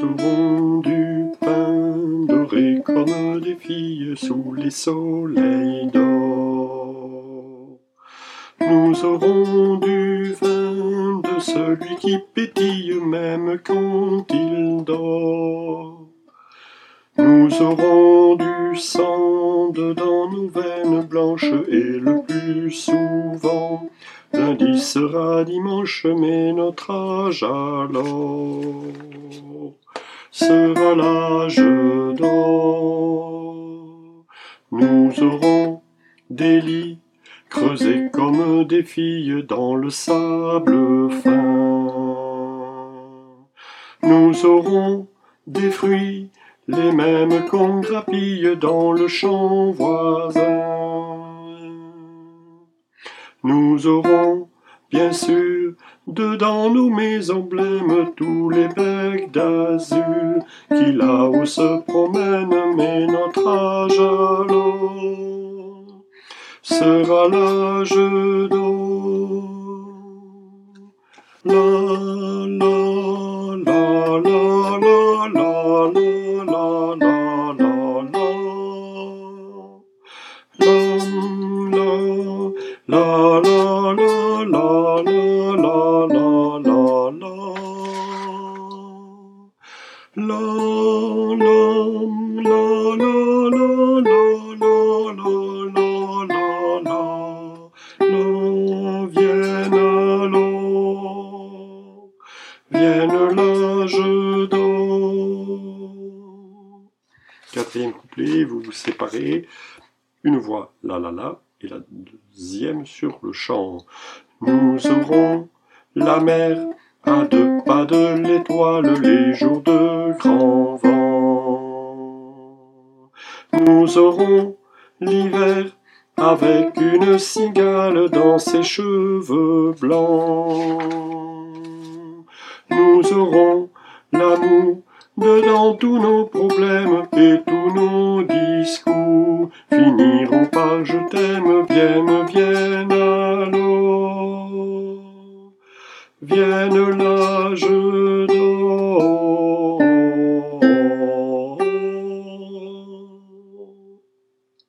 aurons du pain doré comme des filles sous les soleils d'or. Nous aurons du vin de celui qui pétille même quand il dort. Nous aurons du sang dans nos veines blanches et le plus souvent lundi sera dimanche, mais notre âge alors sera l'âge d'or. Nous aurons des lits creusés comme des filles dans le sable fin. Nous aurons des fruits, les mêmes qu'on grappille dans le champ voisin. Nous aurons, bien sûr, dedans nos maisons blêmes tous les becs d'azur qui là-haut se promènent, mais notre âge alors sera l'âge d'or. La la la la la la la la la la la la la la la la la vienne l'âge d'or. Quatrième couplet, vous vous séparez, une voix la la la et la deuxième sur le chant. Nous aurons la mer à 2 pas de l'étoile les jours de grand vent. Nous aurons l'hiver avec une cigale dans ses cheveux blancs. Nous aurons l'amour dedans tous nos problèmes et tous nos discours finiront par je t'aime, vienne alors, vienne l'âge